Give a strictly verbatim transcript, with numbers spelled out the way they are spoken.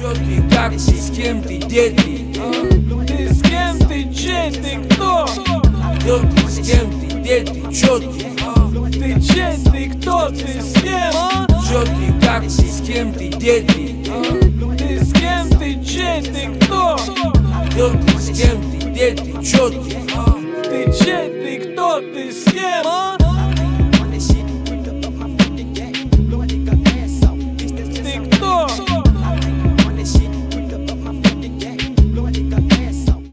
Чё ты, как ты, с кем ты, где ты? Ты с кем, ты чей, ты кто? Кто ты, с кем ты, где ты, чё ты? Ты чей, ты кто, ты с кем? Чё ты, как ты, с кем ты, где ты? Ты с кем, ты чей, ты кто? Кто ты, с кем ты, где ты, чё ты? Ты чей, ты кто, ты с кем?